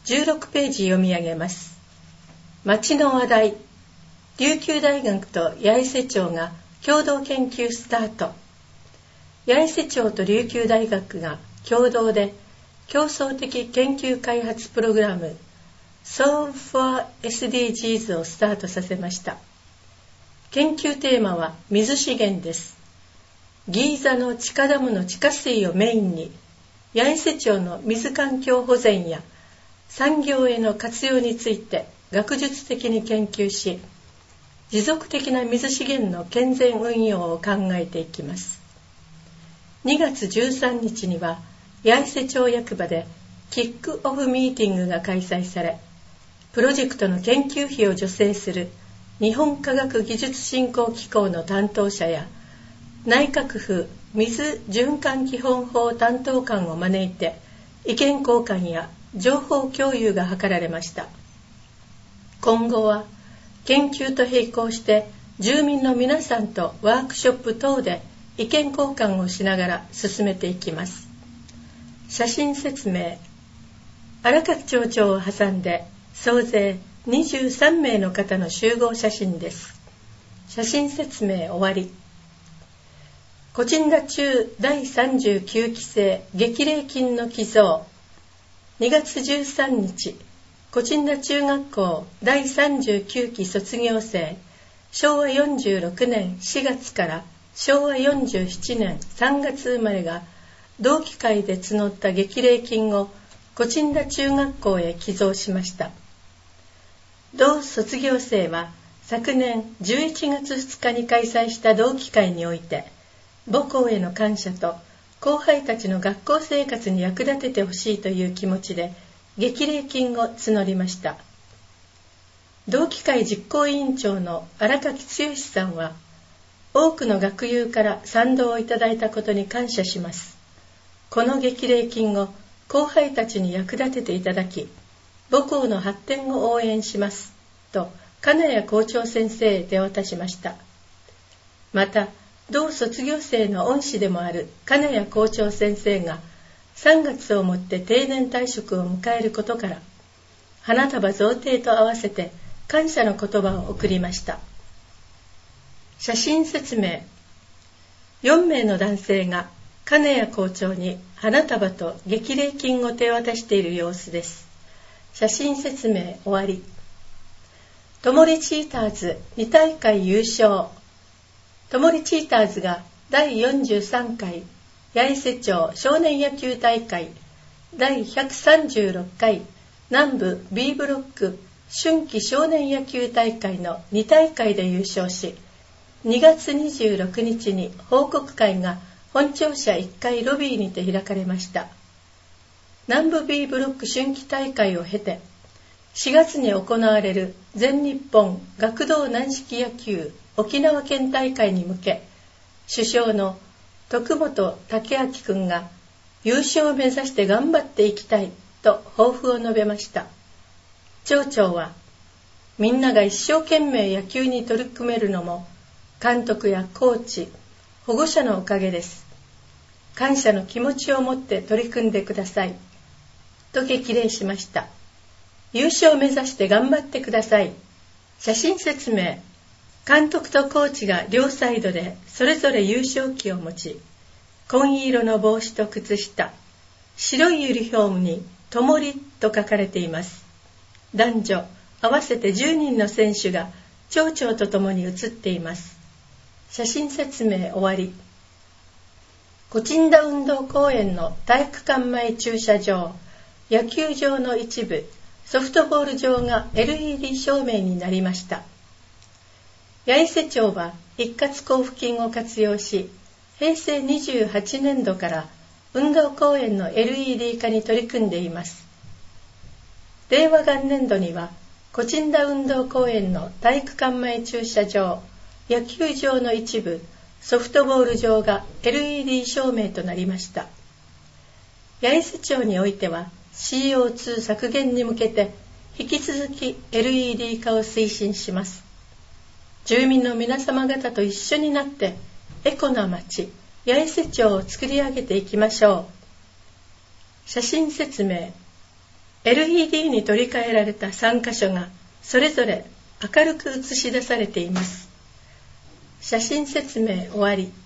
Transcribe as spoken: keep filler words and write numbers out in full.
じゅうろくページ読み上げます。町の話題。琉球大学と八重瀬町が共同研究スタート。八重瀬町と琉球大学が共同で競争的研究開発プログラム Solve for エスディージーズ をスタートさせました。研究テーマは水資源です。ギーザの地下ダムの地下水をメインに八重瀬町の水環境保全や産業への活用について学術的に研究し、持続的な水資源の健全運用を考えていきます。にがつじゅうさんにちには八重瀬町役場でキックオフミーティングが開催され、プロジェクトの研究費を助成する日本科学技術振興機構の担当者や内閣府水循環基本法担当官を招いて意見交換や情報共有が図られました。今後は研究と並行して住民の皆さんとワークショップ等で意見交換をしながら進めていきます。写真説明。荒垣町長を挟んで総勢にじゅうさんめいの方の集合写真です。写真説明終わり。コチンダ中だいさんじゅうきゅうきせい激励金の寄贈。にがつじゅうさんにち、コチンダ中学校だいさんじゅうきゅうき卒業生、しょうわよんじゅうろくねんしがつからしょうわよんじゅうななねんさんがつ生まれが同期会で募った激励金をコチンダ中学校へ寄贈しました。同卒業生は昨年じゅういちがつふつかに開催した同期会において、母校への感謝と後輩たちの学校生活に役立ててほしいという気持ちで激励金を募りました。同期会実行委員長の荒垣剛さんは、多くの学友から賛同をいただいたことに感謝します。この激励金を後輩たちに役立てていただき、母校の発展を応援しますと金谷校長先生へ手渡しました。また同卒業生の恩師でもある金谷校長先生がさんがつをもって定年退職を迎えることから、花束贈呈と合わせて感謝の言葉を贈りました。写真説明。よんめいの男性が金谷校長に花束と激励金を手渡している様子です。写真説明終わり。ともりチーターズにたいかい優勝。ともりチーターズがだいよんじゅうさんかい八重瀬町少年野球大会だいひゃくさんじゅうろっかい南部 B ブロック春季少年野球大会のにたいかいで優勝し、にがつにじゅうろくにちに報告会が本庁舎いっかいロビーにて開かれました。南部 B ブロック春季大会を経て、しがつに行われる全日本学童軟式野球沖縄県大会に向け、主将の徳本武明君が優勝を目指して頑張っていきたいと抱負を述べました。町長は、みんなが一生懸命野球に取り組めるのも監督やコーチ、保護者のおかげです。感謝の気持ちを持って取り組んでくださいと激励しました。優勝を目指して頑張ってください。写真説明。監督とコーチが両サイドでそれぞれ優勝旗を持ち、紺色の帽子と靴下、白いユニフォームにともりと書かれています。男女合わせてじゅうにんの選手が町長とともに写っています。写真説明終わり。コチンダ運動公園の体育館前駐車場、野球場の一部、ソフトボール場が エルイーディー 照明になりました。八重瀬町は一括交付金を活用し、へいせいにじゅうはちねんどから運動公園の エルイーディー 化に取り組んでいます。れいわ元年度には、コチンダ運動公園の体育館前駐車場、野球場の一部、ソフトボール場が エルイーディー 照明となりました。八重瀬町においては シーオーツー 削減に向けて引き続き エルイーディー 化を推進します。住民の皆様方と一緒になってエコな町、八重瀬町を作り上げていきましょう。写真説明。 エルイーディー に取り替えられたさんかしょがそれぞれ明るく映し出されています。写真説明終わり。